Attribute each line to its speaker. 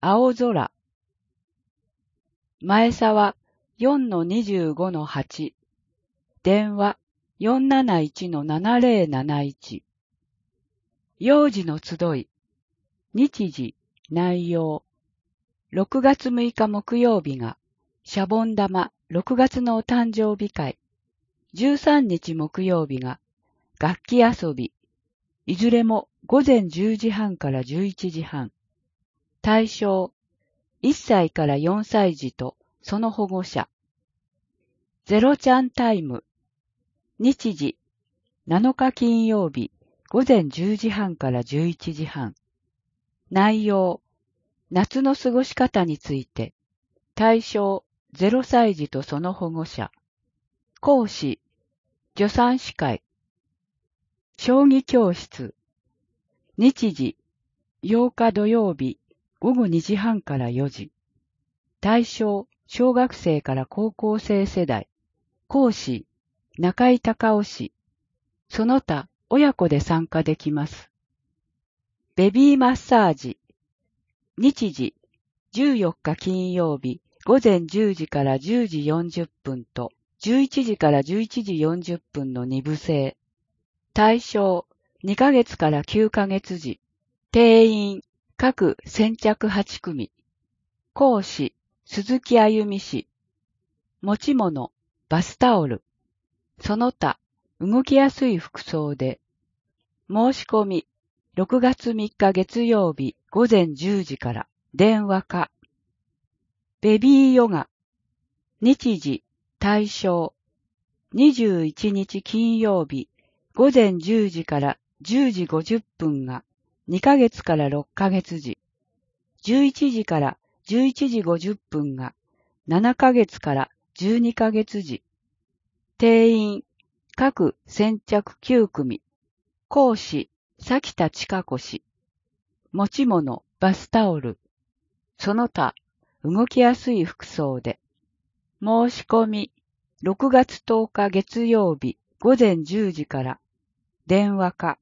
Speaker 1: 青空。前沢 4-25-8。電話 471-7071。幼児の集い。日時、内容。6月6日木曜日が、シャボン玉6月のお誕生日会。13日木曜日が、楽器遊び。いずれも午前10時半から11時半。対象、1歳から4歳児とその保護者。ゼロちゃんタイム。日時、7日金曜日、午前10時半から11時半。内容、夏の過ごし方について。対象、0歳児とその保護者。講師、助産師会。将棋教室。日時、8日土曜日、午後2時半から4時。対象、小学生から高校生世代。講師、中井隆夫氏。その他、親子で参加できます。ベビーマッサージ。日時、14日金曜日、午前10時から10時40分と、11時から11時40分の2部制。対象、2ヶ月から9ヶ月時。定員、各先着8組。講師、鈴木あゆみ氏。持ち物、バスタオル。その他、動きやすい服装で。申し込み、6月3日月曜日午前10時から電話か。ベビーヨガ。日時、対象。21日金曜日午前10時から10時50分が2ヶ月から6ヶ月時。11時から11時50分が7ヶ月から12ヶ月時。定員、各先着9組。講師、崎田千佳子氏。持ち物、バスタオル。その他、動きやすい服装で。申し込み、6月10日月曜日午前10時から電話か。